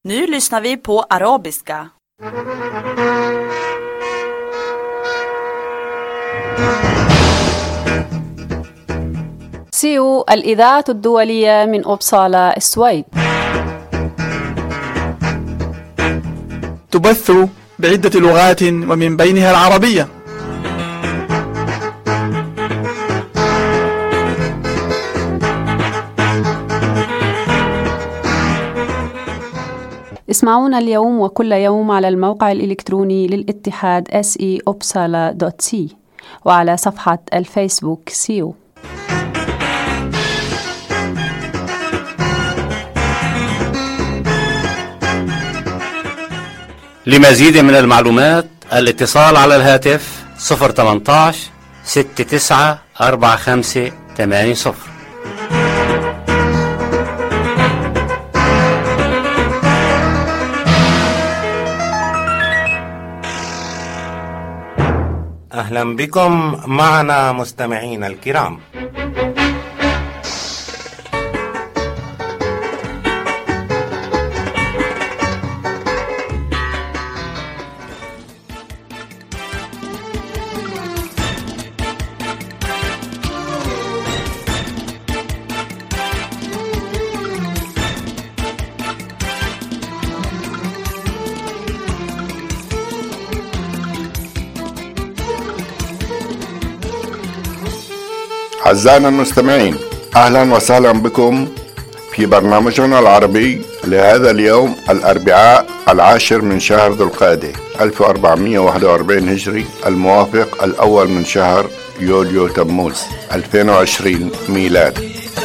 Nu lyssnar vi på arabiska. سيو الإذاعة الدولية من أوبسالا السويد تبث بعدة لغات ومن بينها العربية. اسمعونا اليوم وكل يوم على الموقع الإلكتروني للاتحاد se.opsala.c وعلى صفحة الفيسبوك سيو. لمزيد من المعلومات الاتصال على الهاتف 018 69 45 80. أهلا بكم معنا مستمعين الكرام. أعزائنا المستمعين، أهلا وسهلا بكم في برنامجنا العربي لهذا اليوم الأربعاء 10 من شهر ذو القعدة 1441 هجري، الموافق 1 من شهر يوليو تموز 2020 ميلاد.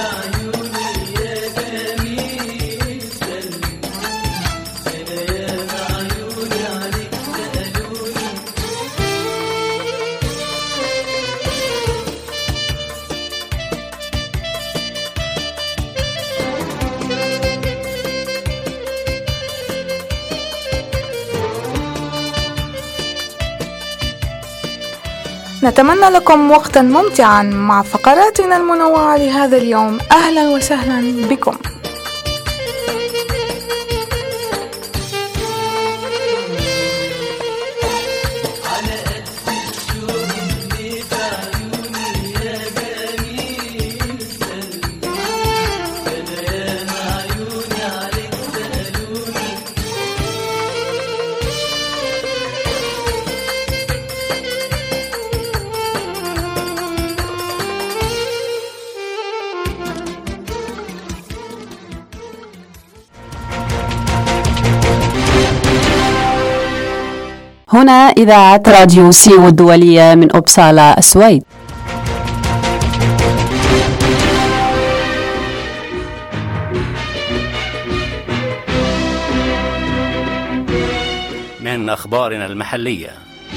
نتمنى لكم وقتا ممتعا مع فقراتنا المنوعة لهذا اليوم. أهلا وسهلا بكم. هنا إذاعة راديو سيو الدولية من أوبسالا السويد. من أخبارنا المحلية.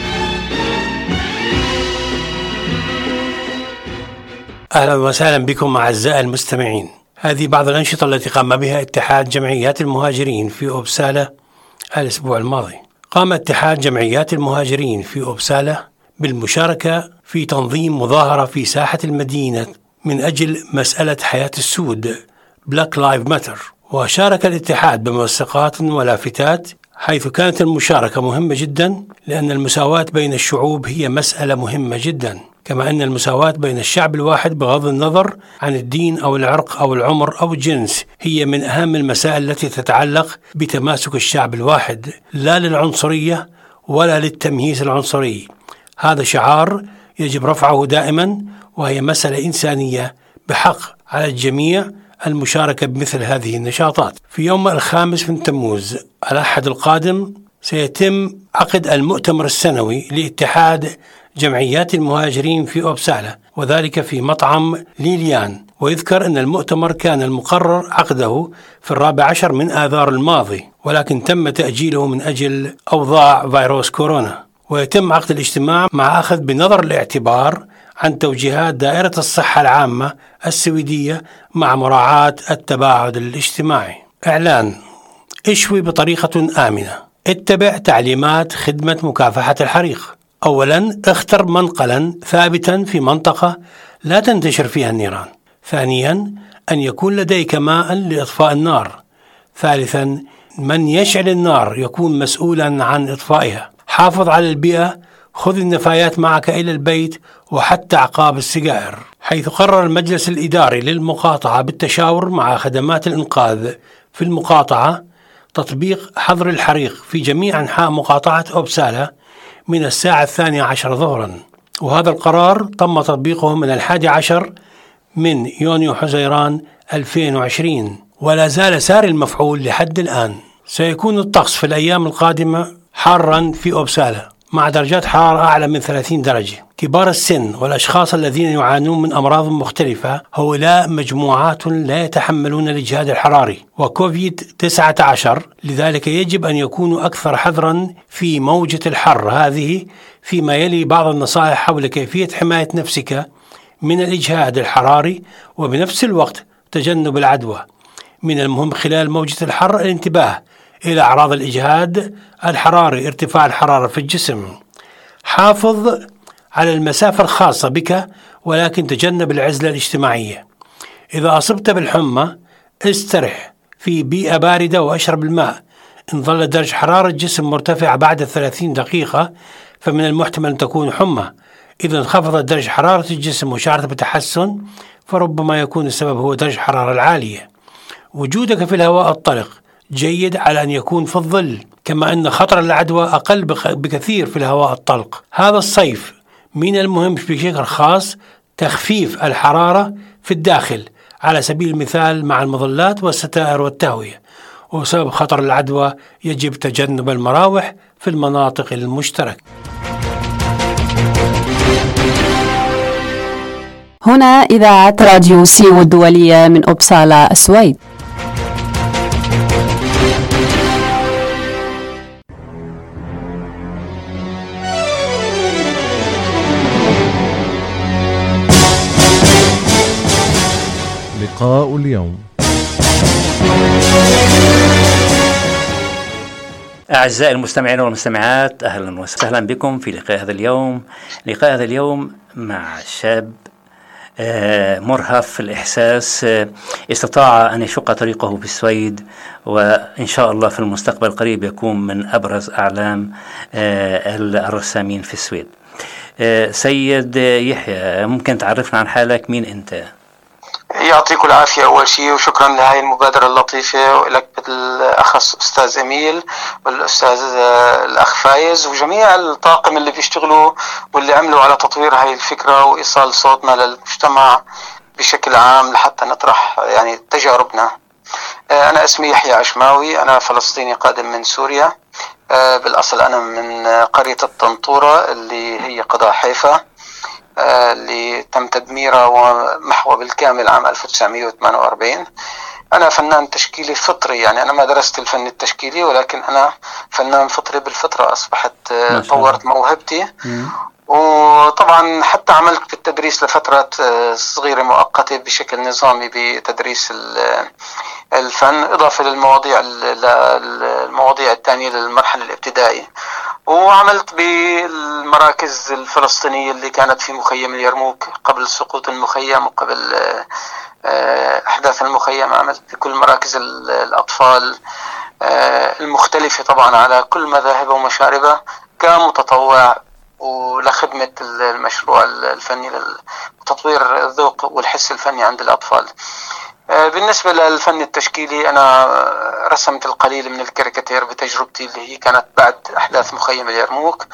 أهلا وسهلا بكم أعزائي المستمعين. هذه بعض الأنشطة التي قام بها اتحاد جمعيات المهاجرين في أوبسالا الأسبوع الماضي. قام اتحاد جمعيات المهاجرين في أوبسالا بالمشاركة في تنظيم مظاهرة في ساحة المدينة من أجل مسألة حياة السود Black Lives Matter، وشارك الاتحاد بموثقات ولافتات، حيث كانت المشاركة مهمة جدا لأن المساواة بين الشعوب هي مسألة مهمة جدا، كما أن المساواة بين الشعب الواحد بغض النظر عن الدين أو العرق أو العمر أو الجنس هي من أهم المسائل التي تتعلق بتماسك الشعب الواحد، لا للعنصرية ولا للتمييز العنصري. هذا شعار يجب رفعه دائما، وهي مسألة إنسانية بحق على الجميع المشاركة بمثل هذه النشاطات. في يوم 5 من تموز الأحد القادم سيتم عقد المؤتمر السنوي لاتحاد جمعيات المهاجرين في أوبسالا، وذلك في مطعم ليليان. ويذكر أن المؤتمر كان المقرر عقده في 14 من آذار الماضي، ولكن تم تأجيله من أجل أوضاع فيروس كورونا. ويتم عقد الاجتماع مع أخذ بنظر الاعتبار عن توجيهات دائرة الصحة العامة السويدية مع مراعاة التباعد الاجتماعي. إعلان: اشوي بطريقة آمنة، اتبع تعليمات خدمة مكافحة الحريق. أولا، اختر منقلا ثابتا في منطقة لا تنتشر فيها النيران. ثانيا، أن يكون لديك ماء لإطفاء النار. ثالثا، من يشعل النار يكون مسؤولا عن إطفائها. حافظ على البيئة، خذ النفايات معك إلى البيت وحتى عقاب السجائر. حيث قرر المجلس الإداري للمقاطعة بالتشاور مع خدمات الإنقاذ في المقاطعة تطبيق حظر الحريق في جميع أنحاء مقاطعة أوبسالا من الساعة 12 ظهرا، وهذا القرار تم تطبيقه من 11 من يونيو حزيران 2020، ولا زال ساري المفعول لحد الآن. سيكون الطقس في الأيام القادمة حارا في أوبسالا مع درجات حرارة أعلى من 30 درجة. كبار السن والأشخاص الذين يعانون من أمراض مختلفة هؤلاء مجموعات لا يتحملون الإجهاد الحراري وكوفيد-19، لذلك يجب أن يكونوا أكثر حذرا في موجة الحر هذه. فيما يلي بعض النصائح حول كيفية حماية نفسك من الإجهاد الحراري وبنفس الوقت تجنب العدوى. من المهم خلال موجة الحر الانتباه إلى أعراض الإجهاد الحراري، ارتفاع الحرارة في الجسم. حافظ على المسافة الخاصة بك ولكن تجنب العزلة الاجتماعية. إذا أصبت بالحمى استرح في بيئة باردة وأشرب الماء. إن ظل درجة حرارة الجسم مرتفعة بعد 30 دقيقة فمن المحتمل أن تكون حمى. إذا انخفضت درجة حرارة الجسم وشعرت بتحسن فربما يكون السبب هو درجة الحرارة العالية. وجودك في الهواء الطلق جيد على أن يكون في الظل، كما أن خطر العدوى أقل بكثير في الهواء الطلق. هذا الصيف من المهم بشكل خاص تخفيف الحرارة في الداخل على سبيل المثال مع المظلات والستائر والتهوية. وسبب خطر العدوى يجب تجنب المراوح في المناطق المشتركة. هنا إذاعة راديو سيو الدولية من أوبسالا السويد. لقاء اليوم. أعزائي المستمعين والمستمعات، أهلا وسهلا بكم في لقاء هذا اليوم. لقاء هذا اليوم مع شاب مرهف الإحساس، استطاع أن يشق طريقه في السويد، وإن شاء الله في المستقبل القريب يكون من أبرز أعلام الرسامين في السويد. سيد يحيى، ممكن تعرفنا عن حالك؟ مين أنت؟ يعطيكم العافية أول شيء، وشكرا لهذه المبادرة اللطيفة، ولك بالأخص أستاذ أميل والأستاذ الأخ فايز وجميع الطاقم اللي بيشتغلوا واللي عملوا على تطوير هاي الفكرة وإيصال صوتنا للمجتمع بشكل عام لحتى نطرح يعني تجاربنا. أنا اسمي يحيى عشماوي، أنا فلسطيني قادم من سوريا. بالأصل أنا من قرية الطنطورة اللي هي قضاء حيفا، اللي تم تدميرها ومحوها بالكامل عام 1948. أنا فنان تشكيلي فطري، يعني أنا ما درست الفن التشكيلي ولكن أنا فنان فطري بالفطرة. أصبحت طورت موهبتي، وطبعا حتى عملت بالتدريس لفترة صغيرة مؤقتة بشكل نظامي بتدريس الفن، إضافة للمواضيع الثانية للمرحلة الابتدائية. وعملت بالمراكز الفلسطينية اللي كانت في مخيم اليرموك قبل سقوط المخيم وقبل أحداث المخيم. عملت بكل مراكز الأطفال المختلفة طبعا على كل مذاهبها ومشاربها كمتطوع ولخدمة المشروع الفني لتطوير الذوق والحس الفني عند الأطفال. بالنسبة للفن التشكيلي أنا رسمت القليل من الكاريكاتير بتجربتي اللي هي كانت بعد أحداث مخيم اليرموك،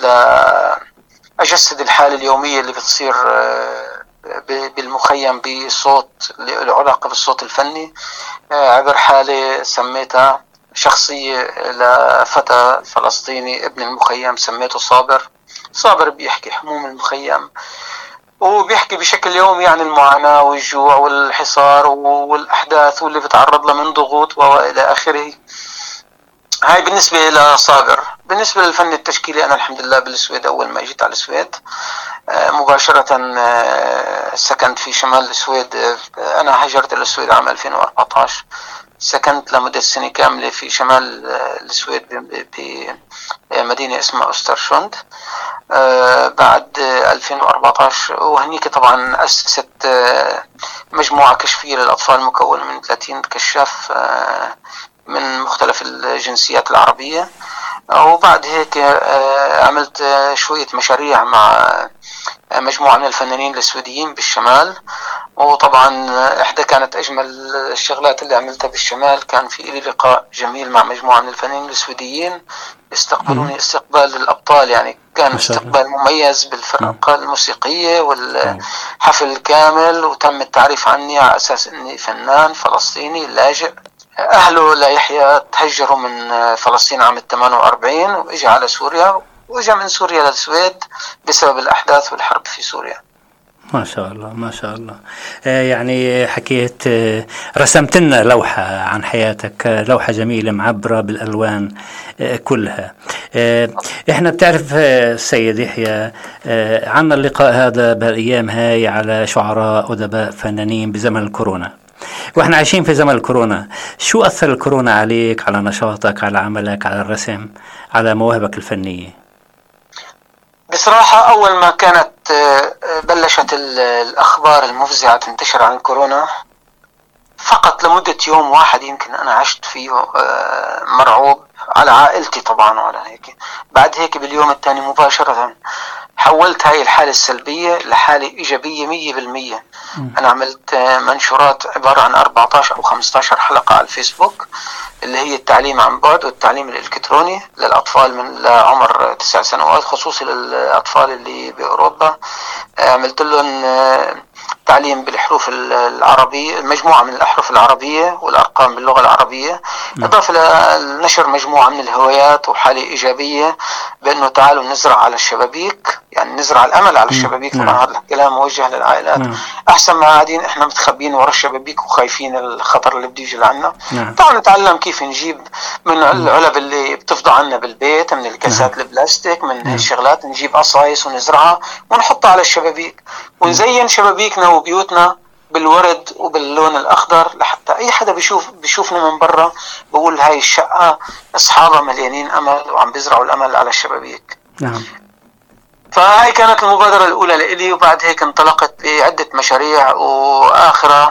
لأجسد الحالة اليومية اللي بتصير بالمخيم بصوت له علاقة بالصوت الفني، عبر حالة سميتها شخصية لفتى فلسطيني ابن المخيم سميته صابر بيحكي هموم المخيم، وبيحكي بشكل يومي عن المعاناة والجوع والحصار والأحداث واللي بتعرض له من ضغوط وإلى آخره. هاي بالنسبة إلى صابر. بالنسبة للفن التشكيلي أنا الحمد لله بالسويد، أول ما جيت على السويد مباشرة سكنت في شمال السويد. أنا هجرت إلى السويد عام 2014، سكنت لمدة سنة كاملة في شمال السويد بمدينة اسمها أسترشوند. بعد 2014 وهنيك طبعا أسست مجموعة كشفية للأطفال مكونة من 30 كشاف من مختلف الجنسيات العربية. وبعد هيك عملت شوية مشاريع مع مجموعة من الفنانين السويديين بالشمال. وطبعا إحدى كانت أجمل الشغلات اللي عملتها بالشمال، كان في لي لقاء جميل مع مجموعة من الفنانين السويديين استقبلوني استقبال الأبطال، يعني كان استقبال مميز بالفرقة الموسيقية والحفل كامل، وتم التعريف عني على أساس أني فنان فلسطيني لاجئ أهله ليحيى تهجروا من فلسطين عام 48 وإجا على سوريا، وإجا من سوريا للسويد بسبب الأحداث والحرب في سوريا. ما شاء الله ما شاء الله. يعني حكيت رسمت لنا لوحة عن حياتك، لوحة جميلة معبرة بالألوان كلها. احنا بتعرف السيد يحيى عنا اللقاء هذا بالأيام هاي على شعراء أدباء فنانين بزمن الكورونا، واحنا عايشين في زمن الكورونا. شو أثر الكورونا عليك، على نشاطك، على عملك، على الرسم، على مواهبك الفنية؟ بصراحة أول ما كانت بلشت الأخبار المفزعة تنتشر عن كورونا، فقط لمدة يوم واحد يمكن أنا عشت فيه مرعوب على عائلتي طبعا وعلى هيك. بعد هيك باليوم الثاني مباشرة حولت هاي الحالة السلبية لحالة إيجابية 100%. أنا عملت منشورات عبارة عن 14 أو 15 حلقة على الفيسبوك، اللي هي التعليم عن بعد والتعليم الإلكتروني للأطفال من عمر 9 سنوات، خصوصي للأطفال اللي بأوروبا. عملت لهم تعليم بالحروف العربية، مجموعة من الأحرف العربية والأرقام باللغة العربية، إضافة لنشر مجموعة من الهوايات وحالة إيجابية بأنه تعالوا نزرع على الشبابيك، يعني نزرع الأمل على الشبابيك. طبعا هذا الكلام موجه للعائلات. أحسن ما قاعدين إحنا متخبين ورا الشبابيك وخايفين الخطر اللي بده يجي لعنا. طبعا نتعلم كيف نجيب من العلب اللي بتفضى عنا بالبيت، من الكاسات البلاستيك، من هالشغلات، نجيب قصايص ونزرعها ونحطها على الشبابيك، ونزين شبابيكنا وبيوتنا بالورد وباللون الأخضر، لحتى أي حدا بيشوفنا من برا بقول هاي الشقة أصحابها مليانين أمل وعم بيزرعوا الأمل على الشبابيك. نعم. فهاي كانت المبادرة الأولى لإلي. وبعد هيك انطلقت بعدة مشاريع، وآخرها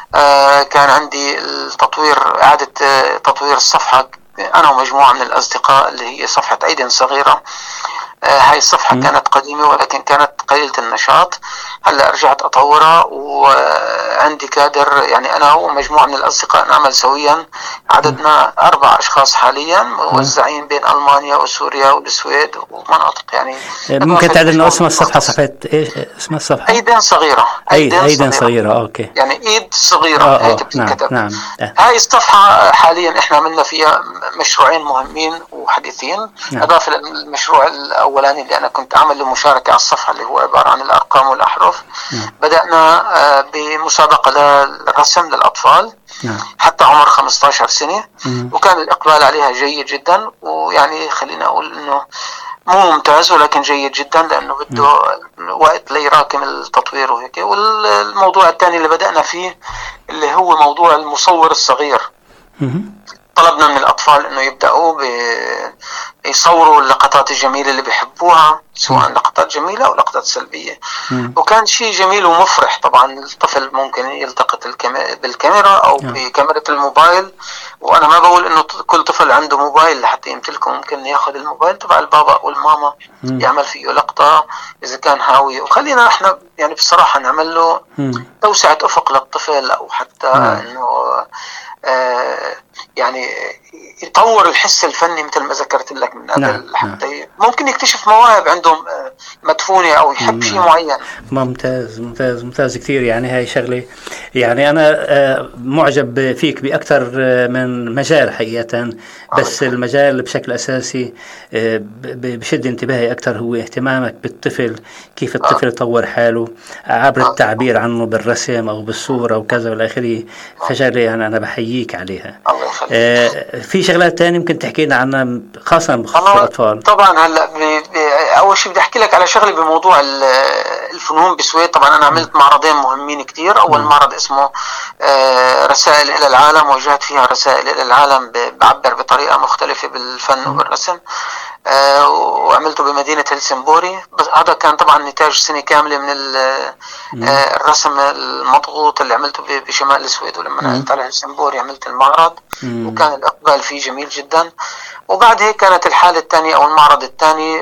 كان عندي التطوير، إعادة تطوير الصفحة أنا ومجموعة من الأصدقاء، اللي هي صفحة أيدي صغيرة. هاي الصفحة كانت قديمة ولكن كانت قليلة النشاط. هلا رجعت أطورها، وعندي كادر، يعني أنا ومجموعة من الأصدقاء نعمل سويا. عددنا 4 أشخاص حاليا موزعين بين ألمانيا وسوريا والسويد ومناطق. يعني ممكن تعد لنا اسم الصفحة؟ صفحة إيش اسم الصفحة؟ أيدين صغيرة. أيدين صغيرة. أوكي. يعني إيد صغيرة هيك بتنكتب. نعم. هاي الصفحة حاليا إحنا عملنا فيها مشروعين مهمين وحديثين. إضافة للمشروع الأولاني اللي أنا كنت أعمل له مشاركة على الصفحة، اللي هو عبارة عن الأرقام والأحرف. بدأنا بمسابقة للرسم للأطفال حتى عمر 15 سنة، وكان الإقبال عليها جيد جدا. ويعني خلينا أقول إنه مو ممتاز ولكن جيد جدا، لأنه بده وقت ليراكم التطوير وهيك. والموضوع الثاني اللي بدأنا فيه اللي هو موضوع المصور الصغير. طلبنا من الأطفال إنه يبدأوا يصوروا اللقطات الجميلة اللي بيحبوها، سواء لقطات جميلة أو لقطات سلبية. وكان شيء جميل ومفرح. طبعا الطفل ممكن يلتقط بالكاميرا أو بكاميرا الموبايل، وأنا ما بقول إنه كل طفل عنده موبايل لحتى يمتلكه، ممكن ياخذ الموبايل تبع البابا والماما يعمل فيه لقطة إذا كان هاوي. وخلينا إحنا يعني بصراحة نعمل له توسعة أفق للطفل، أو حتى إنه يعني يطور الحس الفني مثل ما ذكرت لك من قبل. حتى ممكن يكتشف مواهب عندهم مدفونة أو يحب شيء معين. ممتاز ممتاز ممتاز كثير. يعني هاي شغلة، يعني أنا معجب فيك بأكثر من مجال حقيقة، بس المجال بشكل أساسي بشد انتباهي أكثر هو اهتمامك بالطفل، كيف الطفل يطور حاله عبر التعبير عنه بالرسم أو بالصورة وكذا والآخره. فشغلة يعني أنا بحييك عليها. في شغلات تانية ممكن تحكي لنا عنها خاصة بخصوص الأطفال؟ طبعا هلا أول شيء بدي أحكي لك على شغلة بموضوع الفنون بسويد. طبعا أنا عملت معرضين مهمين كتير. أول معرض اسمه رسائل إلى العالم، وجهت فيها رسائل إلى العالم بعبر بطريقة مختلفة بالفن وبالرسم. وعملته بمدينة هلسنبوري. بس هذا كان طبعا نتاج سنة كاملة من الرسم المضغوط اللي عملته بشمال السويد. ولما نقلت على هلسنبوري عملت المعرض وكان الإقبال فيه جميل جدا. وبعد هيك كانت الحالة الثانية أو المعرض الثاني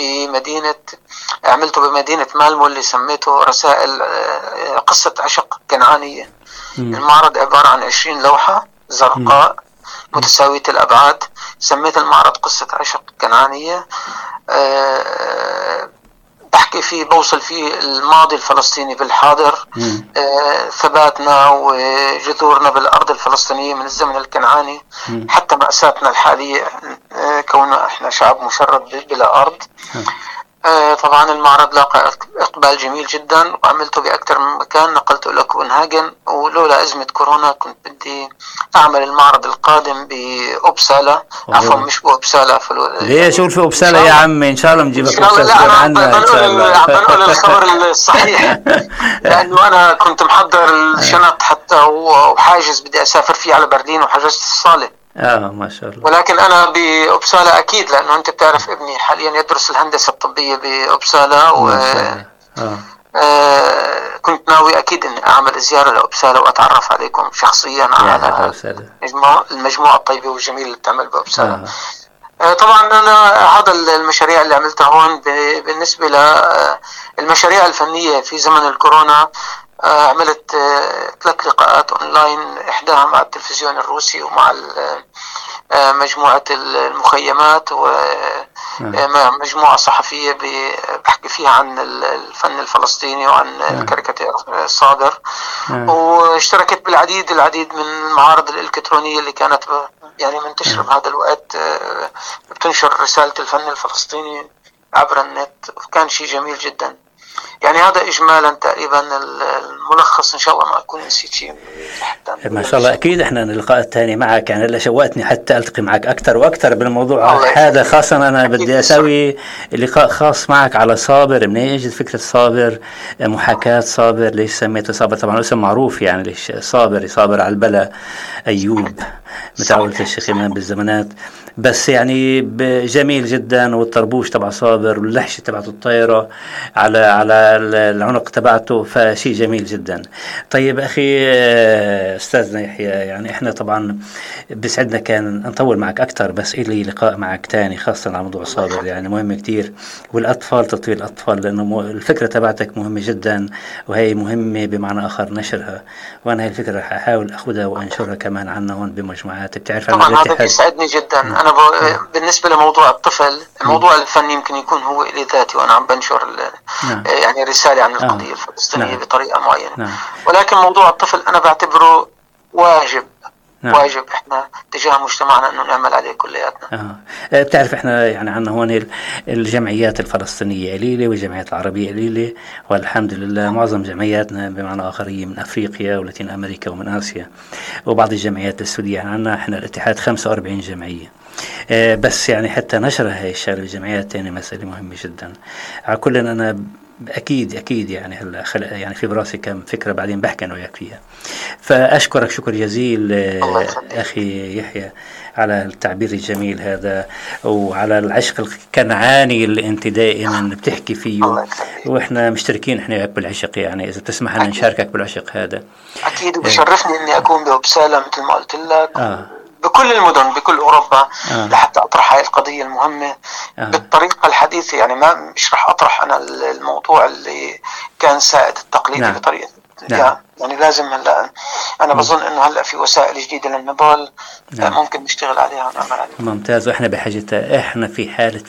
عملته بمدينة مالمو اللي سميته رسائل قصة عشق كنعانية. المعرض عبارة عن 20 لوحة زرقاء متساوية الأبعاد. سميت المعرض قصة عشق كنعانية. بحكي فيه بوصل فيه الماضي الفلسطيني بالحاضر، ثباتنا وجذورنا بالأرض الفلسطينية من الزمن الكنعاني حتى مأساتنا الحالية كوننا احنا شعب مشرد بلا أرض. طبعا المعرض لاقى إقبال جميل جدا وعملته بأكثر من مكان. نقلته إلى كوبنهاجن، ولولا أزمة كورونا كنت بدي أعمل المعرض القادم بأوبسالا. عفوا مش بأوبسالا. ليش قول في أوبسالا يا عمي؟ إن شاء الله نجيبك أوبسالا عنا. بنقول الخبر الصحيح لأنه أنا كنت محضر الشنط حتى وحاجز بدي أسافر فيه على برلين وحجزت الصالة. ما شاء الله. ولكن أنا بأوبسالا أكيد، لأنه أنت بتعرف ابني حاليا يدرس الهندسة الطبية بأوبسالا كنت ناوي أكيد أن أعمل زيارة لأوبسالا وأتعرف عليكم شخصيا على المجموعة الطيبة والجميلة اللي بتعمل بأوبسالا. طبعا أنا هذا المشاريع اللي عملتها هون بالنسبة للمشاريع الفنية في زمن الكورونا. عملت 3 لقاءات أونلاين، إحداها مع التلفزيون الروسي ومع مجموعة المخيمات ومجموعة صحفية بحكي فيها عن الفن الفلسطيني وعن الكاريكاتير صابر. واشتركت بالعديد من المعارض الإلكترونية اللي كانت يعني منتشرة بهذا الوقت، بتنشر رسالة الفن الفلسطيني عبر النت. وكان شيء جميل جدا. يعني هذا إجمالا تقريبا الملخص. إن شاء الله ما أكون نسيت شيء. ما شاء الله. أكيد إحنا اللقاء الثاني معك يعني اللي شوقتني حتى ألتقي معك أكثر وأكثر بالموضوع هذا. خاصة أنا بدي أسوي لقاء خاص معك على صابر. منين إجت فكرة صابر؟ محاكاة صابر. ليش سميته صابر؟ طبعا اسم معروف يعني. ليش صابر على البلا أيوب متعولة الشيخ إمام بالزمانات. بس يعني جميل جدا. والطربوش تبع صابر واللحشة تبعته الطايرة على العنق تبعته، فشيء جميل جدا. طيب أخي أستاذنا يحيى، يعني إحنا طبعا بسعدنا كان نطول معك أكتر، بس إلي لقاء معك تاني خاصة على موضوع صابر يعني مهم كتير. والأطفال، تطوير الأطفال، لأنه الفكرة تبعتك مهمة جدا وهي مهمة بمعنى آخر نشرها. وأنا هاي الفكرة رح أحاول أخذها وأنشرها كمان عنا هون بمجموعات. بتعرف طبعا هذا بيسعدني جدا. أنا بالنسبة لموضوع الطفل، الموضوع الفني يمكن يكون هو إلي ذاتي وأنا عم بنشر يعني رسالة عن القضية الفلسطينية بطريقة معينة. ولكن موضوع الطفل أنا بعتبره واجب احنا تجاه مجتمعنا انه نعمل عليه كلياتنا. بتعرف احنا يعني عنا هون الجمعيات الفلسطينية قليلة والجمعيات العربية قليلة، والحمد لله معظم جمعياتنا بمعنى آخرية من أفريقيا ولاتين أمريكا ومن آسيا، وبعض الجمعيات السورية. يعني عنا احنا الاتحاد 45 جمعية. بس يعني حتى نشر هاي الشغله الجمعيات تاني مسألة مهمة جدا. على كل أنا أكيد يعني هلا يعني في براسي كم فكرة بعدين بحكي أنا وياك فيها. فأشكرك شكر جزيل أخي يحيى على التعبير الجميل هذا وعلى العشق الكنعاني اللي أنت دائما بتحكي فيه، وإحنا مشتركين إحنا بالعشق. يعني إذا تسمح لنا نشاركك بالعشق هذا أكيد. وبشرفني إني أكون بأوبسالا مثل ما قلت لك. بكل المدن بكل أوروبا لحتى أطرح هاي القضية المهمة بالطريقة الحديثة. يعني ما مش رح أطرح أنا الموضوع اللي كان سائد التقليدي بطريقة يعني لازم هلا أنا بظن إنه هلا في وسائل جديدة للنضال ممكن نشتغل عليها ونعمل عليها. ممتاز. وإحنا بحاجتها. إحنا في حالة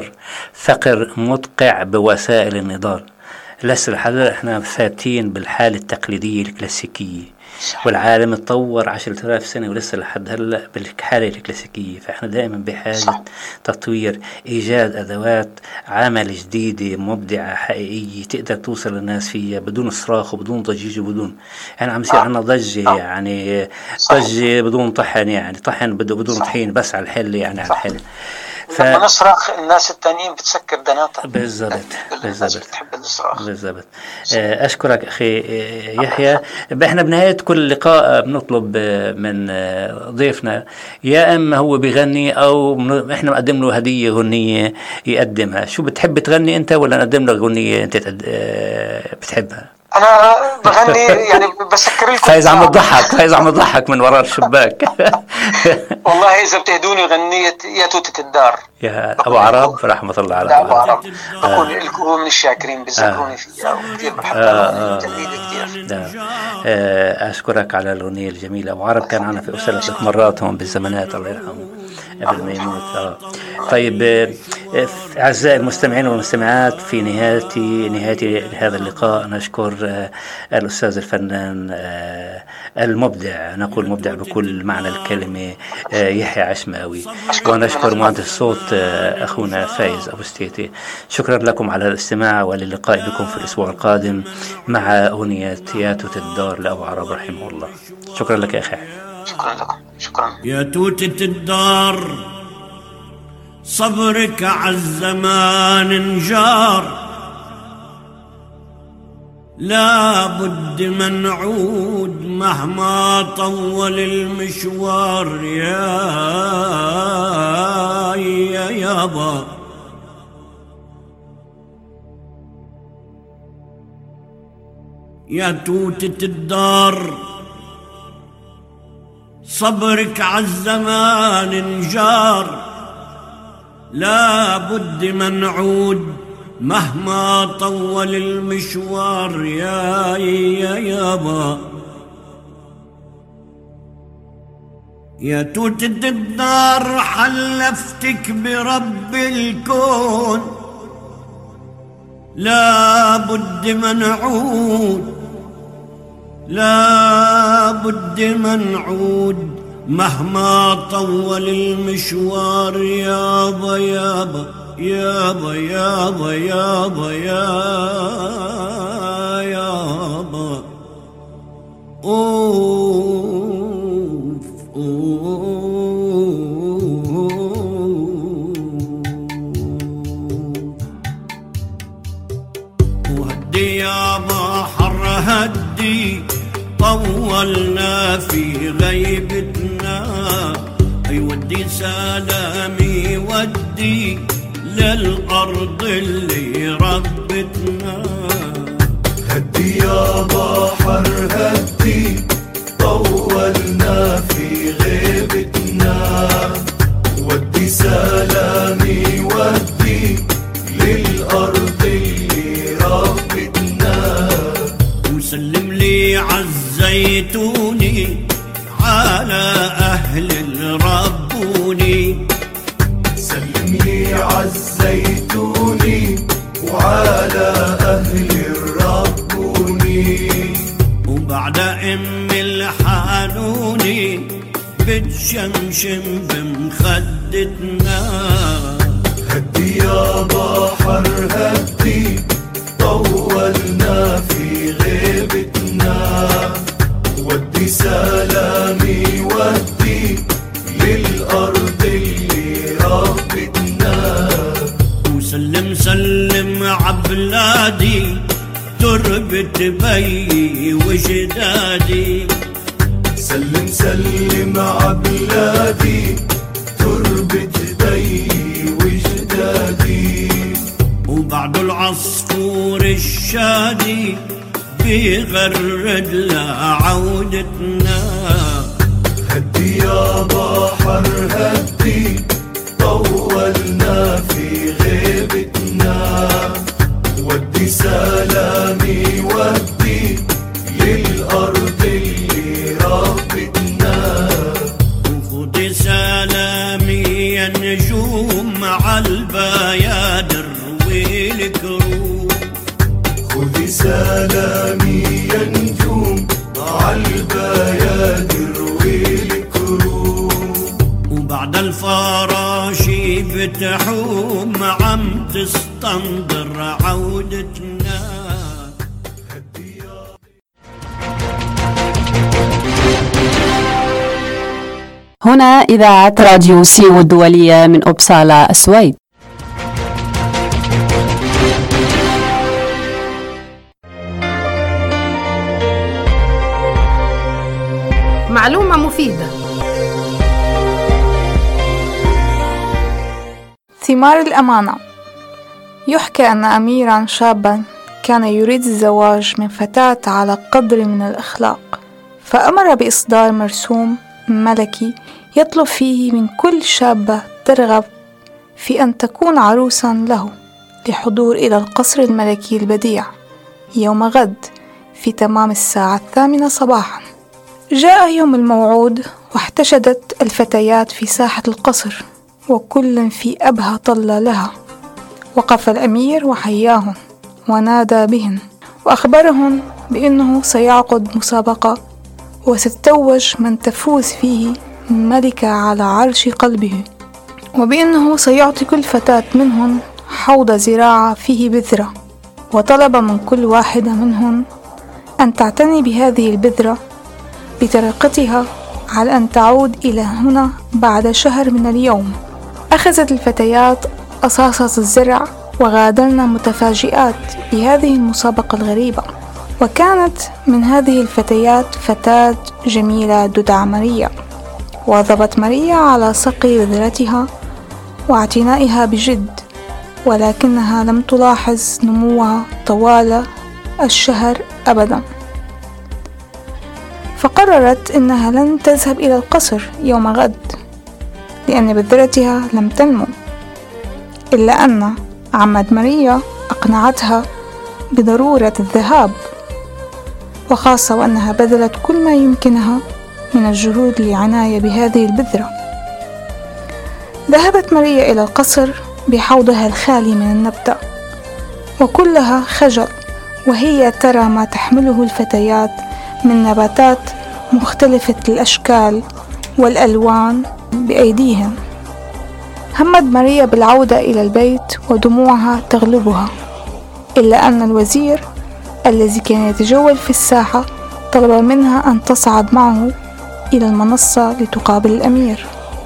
فقر مدقع بوسائل النضال. لسه لحد إحنا ثابتين بالحالة التقليدية الكلاسيكية، والعالم اتطور 10,000 سنة ولسه لحد هلا بالحالة الكلاسيكية. فإحنا دائما بحاجة تطوير، إيجاد أدوات عمل جديدة مبدعة حقيقية تقدر توصل للناس فيها بدون صراخ وبدون ضجيج وبدون يعني عم يصير عنا ضجة يعني ضجة بدون طحن، يعني طحن بدون طحين بس على الحل يعني على الحل. لما نصرخ الناس التانيين بتسكر دناتها. بالضبط. بتحب الصراخ. بالضبط. أشكرك أخي يحيى. احنا بنهاية كل لقاء بنطلب من ضيفنا يا اما هو بيغني او احنا نقدم له هدية غنية يقدمها. شو بتحب تغني انت ولا نقدم لك غنية انت بتحبها؟ انا بغني يعني بسكر لكم. فايز عم يضحك من وراء الشباك. والله اذا بتهدوني غنية يا توتة الدار يا ابو عرب رحمة الله على ابو عرب، بكون لكم من الشاكرين بذكروني فيها وكثير بحبها كثير. اشكرك على الاغنية الجميلة. ابو عرب كان معنا في أبصالة 3 مرات هون بالزمانات الله يرحمه قبل ما يموت. طيب أعزائي المستمعين والمستمعات، في نهاية هذا اللقاء نشكر الأستاذ الفنان المبدع، نقول مبدع بكل معنى الكلمة، يحيى عشماوي، ونشكر مهندس الصوت أخونا فايز أبو ستيتي. شكرا لكم على الاستماع، وللقاء بكم في الأسبوع القادم مع أغنية يا توتة الدار لأبو عرب رحمه الله. شكرا لك يا أخي. شكرا لكم. شكرا. يا توتة الدار صبرك عالزمان انجار، لا بد من نعود مهما طول المشوار. يا يابا يا توتة الدار صبرك عالزمان انجار، لا بد من نعود مهما طول المشوار. يا يابا يا توتة الدار حلفتك برب الكون، لا بد من نعود، لا بد من نعود مهما طول المشوار. يابا يابا يابا يابا يابا يابا أوف وهدي يابا حر هدي طولنا في غيبتنا، أي ودي سلامي ودي للأرض اللي ربتنا. هدي يا بحر هدي طولنا في غيبتنا، ودي سلامي ودي للأرض اللي ربتنا. وسلم لي عزيتوني على أهل ربوني، سلم لي عزيتوني وعلى أهل ربوني. وبعد الحانوني بتشمشم بمخدتنا. هدي يا بحر هدي طولنا في غيبتنا، ودي سلامي ودي للأرض اللي ربتنا. وسلم سلم عبلادي تربة بي وجدادي، سلم سلم عبلادي تربة بي وجدادي. وبعد العصفور الشادي بيغرد لعودتنا. هدي يا بحر هدي طولنا في غيبتنا، ودي سلامي ودي للأرض اللي ربتنا. وخدي سلامي يا نجوم عالبيادر والكروب، خدي سلامي يا نجوم عالبيادر والكروب. وبعد الفراشي بتحوم عم تستنظر عودتنا. هنا إذاعة راديو سيو الدولية من أوبسالا السويد. معلومة مفيدة. ثمار الأمانة. يحكى أن أميرا شابا كان يريد الزواج من فتاة على قدر من الأخلاق، فأمر بإصدار مرسوم ملكي يطلب فيه من كل شابة ترغب في أن تكون عروسا له لحضور إلى القصر الملكي البديع يوم غد في تمام الساعة 8 صباحا. جاء يوم الموعود، واحتشدت الفتيات في ساحة القصر وكل في أبهى طلة لها. وقف الأمير وحياهن ونادى بهن وأخبرهن بأنه سيعقد مسابقة وستتوج من تفوز فيه ملكة على عرش قلبه، وبأنه سيعطي كل فتاة منهن حوض زراعة فيه بذرة، وطلب من كل واحدة منهن أن تعتني بهذه البذرة بطريقتها على أن تعود إلى هنا بعد شهر من اليوم. أخذت الفتيات أصاصة الزرع وغادرن متفاجئات بهذه المسابقة الغريبة. وكانت من هذه الفتيات فتاة جميلة تدعى ماريا، واظبت ماريا على سقي بذرتها واعتنائها بجد، ولكنها لم تلاحظ نموها طوال الشهر أبدا. فقررت أنها لن تذهب إلى القصر يوم غد لأن بذرتها لم تنمو، إلا أن عمة ماريا أقنعتها بضرورة الذهاب، وخاصة وأنها بذلت كل ما يمكنها من الجهود للعناية بهذه البذرة. ذهبت ماريا إلى القصر بحوضها الخالي من النبتة وكلها خجل، وهي ترى ما تحمله الفتيات من نباتات مختلفة الأشكال والألوان بأيديهم. همت ماريا بالعودة إلى البيت ودموعها تغلبها، إلا أن الوزير الذي كان يتجول في الساحة طلب منها أن تصعد معه إلى المنصة لتقابل الأمير.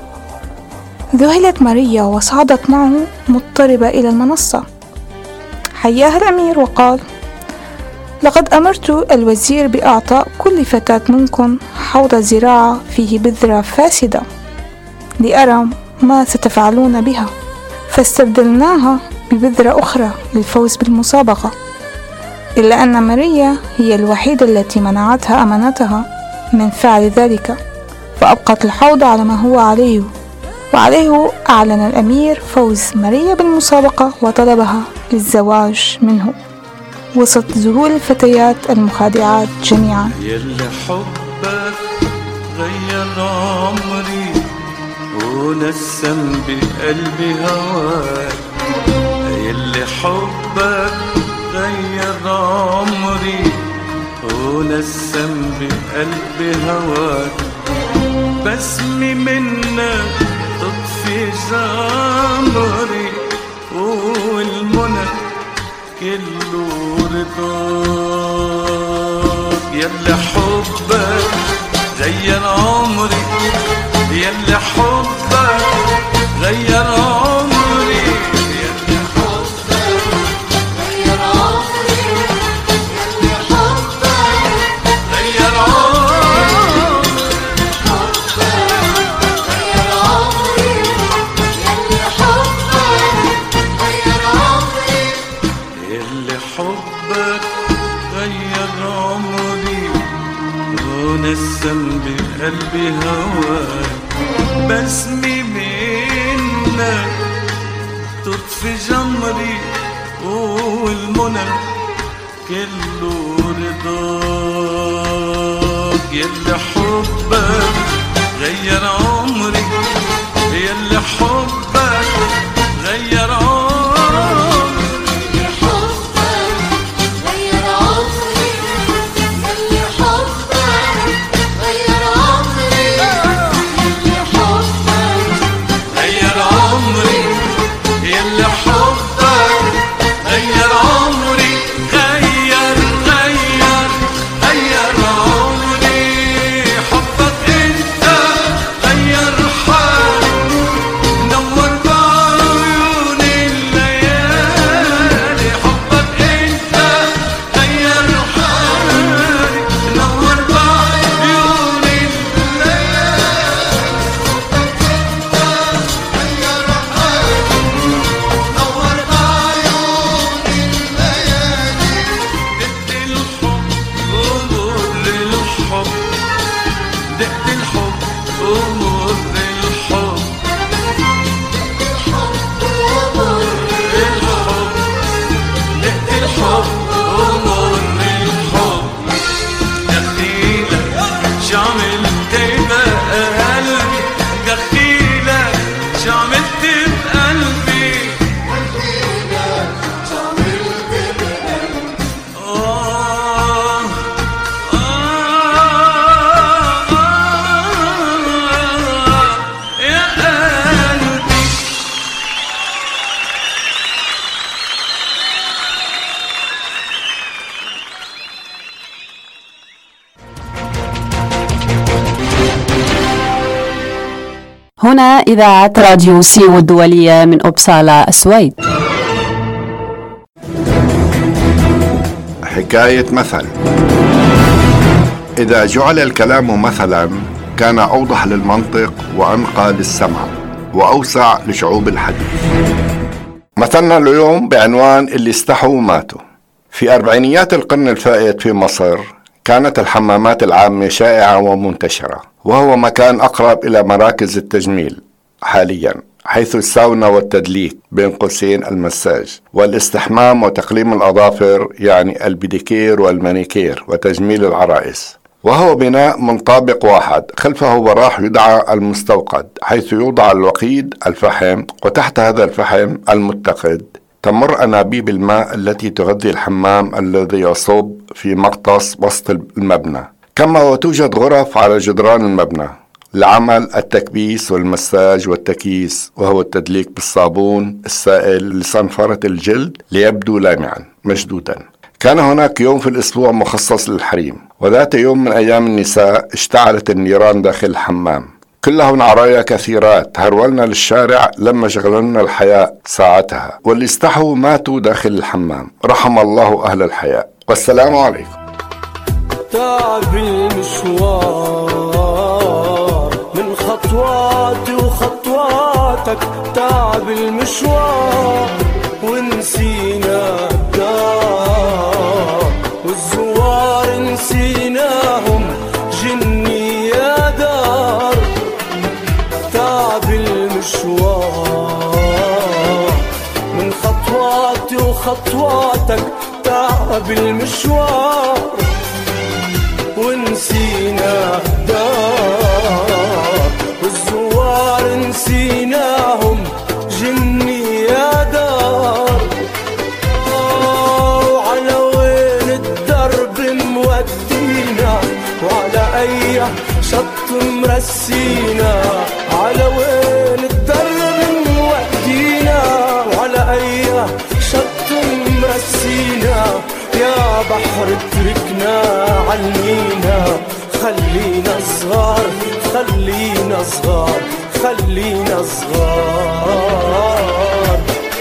ذهلت ماريا وصعدت معه مضطربة إلى المنصة. حياها الأمير وقال: لقد أمرت الوزير بإعطاء كل فتاة منكم حوض زراعة فيه بذرة فاسدة لأرى ما ستفعلون بها، فاستبدلناها ببذرة أخرى للفوز بالمسابقة، إلا أن ماريا هي الوحيدة التي منعتها أمانتها من فعل ذلك، فأبقت الحوض على ما هو عليه. وعليه أعلن الأمير فوز ماريا بالمسابقة وطلبها للزواج منه وسط ذهول الفتيات المخادعات جميعا. يلي حبك غير عمري ونسم بقلبي هواك، يلي حبك غير عمري ونسم بقلبي هواك، بسمي منك تطفي جمري والمنى كله رضاك. يلي حبك غير عمري، يلي حبك غير عمري، يلي حبك غير عمري، يلي حبك غير عمري، حبك غير عمري، يلي حبك غير عمري، يلي حبك غير عمري ونسم بقلبي هواك، بسمي منك تطفي جمري والمنى كله رضاك. يلي حبك غير عمري، يلي حبك غير عمري، يلي حبك غير عمري، يلي حبك غير عمري، يلي حبك غير عمري، يلي حبك غير عمري، غير غير غير عمري، حبك انت غير هنا إذاعة راديو سيو الدولية من أوبسالا السويد. حكاية مثل. إذا جعل الكلام مثلا كان أوضح للمنطق وأنقى للسمع وأوسع لشعوب الحديث. مثلنا اليوم بعنوان اللي استحوا وماتوا. في أربعينيات القرن الفائت في مصر كانت الحمامات العامة شائعة ومنتشرة، وهو مكان أقرب إلى مراكز التجميل حاليا، حيث الساونا والتدليك بين قوسين المساج والاستحمام وتقليم الأظافر، يعني البيديكير والمانيكير وتجميل العرائس. وهو بناء من طابق واحد، خلفه براح يدعى المستوقد، حيث يوضع الوقيد الفحم، وتحت هذا الفحم المتقد تمر أنابيب الماء التي تغذي الحمام الذي يصب في مغطس وسط المبنى. كما وتوجد غرف على جدران المبنى لعمل التكبيس والمساج والتكييس، وهو التدليك بالصابون السائل لصنفرة الجلد ليبدو لامعا مشدودا. كان هناك يوم في الأسبوع مخصص للحريم، وذات يوم من أيام النساء اشتعلت النيران داخل الحمام. كلهن عرايا كثيرات هرولنا للشارع لما شغلنا الحياء ساعتها، واللي استحوا ماتوا داخل الحمام. رحم الله أهل الحياء، والسلام عليكم. تعب المشوار من خطواتي وخطواتك، تعب المشوار ونسينا الدار، والزوار نسيناهم جني يا دار. تعب المشوار من خطواتي وخطواتك، تعب المشوار ونسينا الدار، والزوار نسيناهم جني يا دار. وعلى وين الدرب مودينا، وعلى أي شط مرسينا، على وين الدرب مودينا، وعلى أي شط مرسينا. يا بحر اتركنا علمينا، خلينا صغار خلينا صغار خلينا صغار.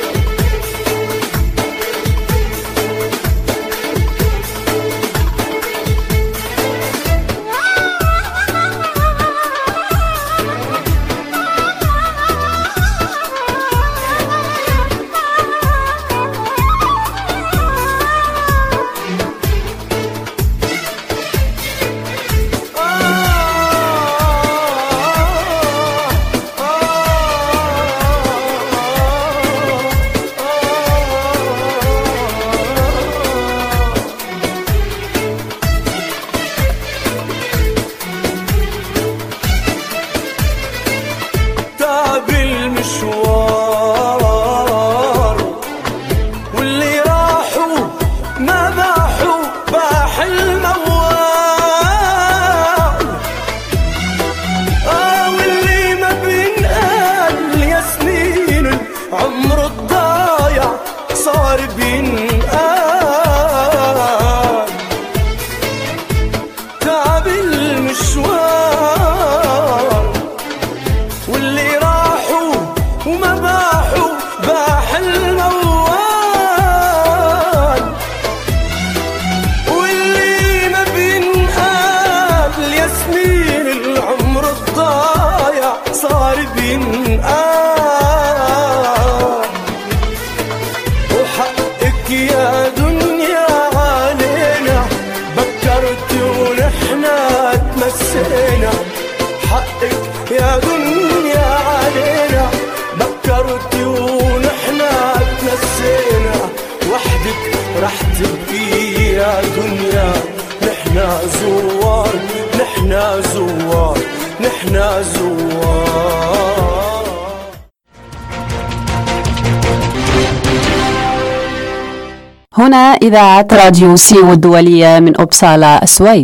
هنا إذاعة راديو سيو الدولية من أوبسالا السويد.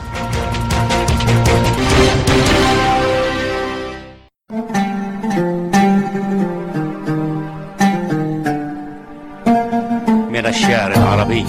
من الشعر العربي.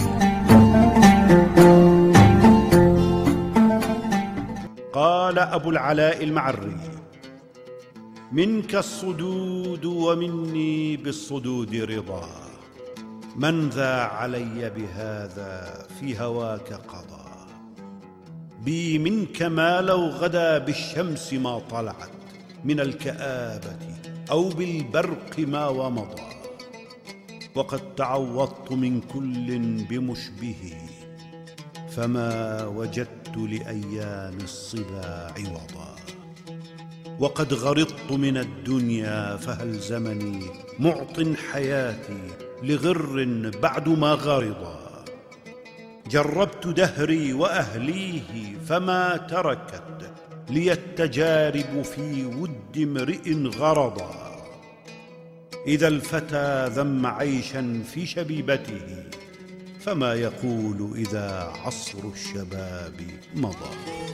قال أبو العلاء المعري: منك الصدود ومني بالصدود رضا. من ذا علي بهذا في هواك قضى. بي منك ما لو غدا بالشمس ما طلعت من الكآبة أو بالبرق ما ومضى. وقد تعوضت من كل بمشبهه فما وجدت لأيام الصبا عوضا. وقد غرضت من الدنيا فهل زمني معط حياتي لغر بعد ما غرضا. جربت دهري وأهليه فما تركت لي التجارب في ود امرئ غرضا. إذا الفتى ذم عيشا في شبيبته فما يقول إذا عصر الشباب مضى.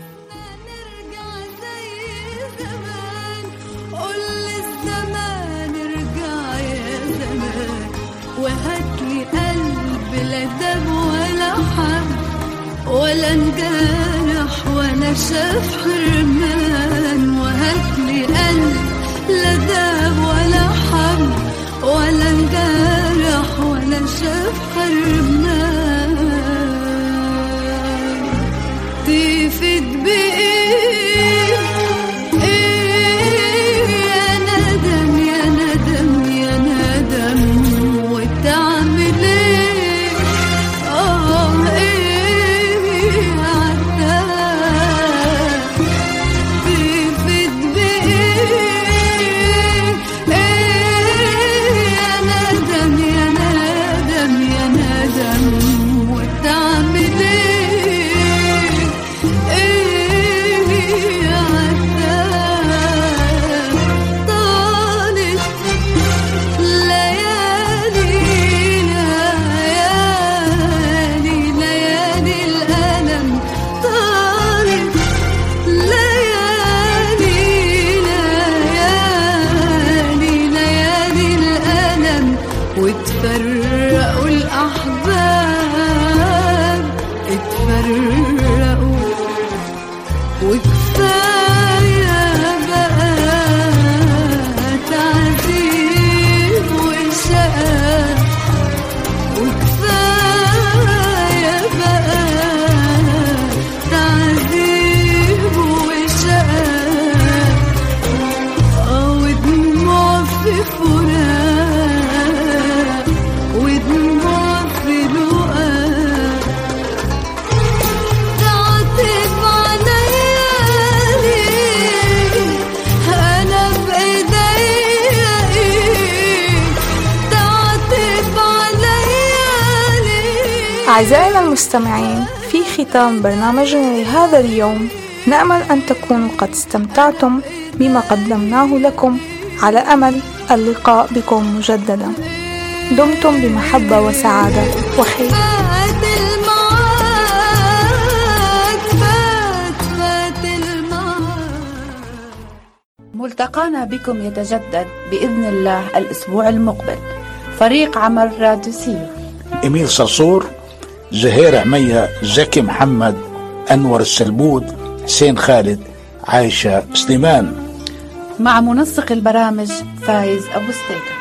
قول للزمان ارجع يا زمان وهاتلي قلب لا دم ولا حب ولا انجرح ولا شاف حرمان. وهاتلي قلب لا دم ولا حب ولا انجرح ولا شاف حرمان. تفيد بإيه يا ندم يا ندم يا ندم وتعمل ايه ايه عتاب. تفيد بايه يا ندم يا ندم يا ندم وتعمل ايه عتاب. طالت ليالينا ليالي الألم. طالت ليالينا ليالي الألم وتفرقوا الأحباب اتفرقوا وكفاية بقى تعذيب وشقاء. وكفاية بقى تعذيب وشقاء. ودموع في فراق ودموع في لقاء. تعطف عليا ليه أنا بإيديا إيه. تعطف عليا ليه. أعزائنا المستمعين، في ختام برنامجنا لهذا اليوم نأمل أن تكونوا قد استمتعتم بما قدمناه لكم على أمل اللقاء بكم مجددا. دمتم بمحبة وسعادة وخير. ملتقانا بكم يتجدد بإذن الله الأسبوع المقبل. فريق عمل راديو سيو: إميل صرصور، زهير عمية، زكي محمد، أنور السلبود، حسين خالد، عايشة سليمان، مع منسق البرامج فايز أبو ستيكة.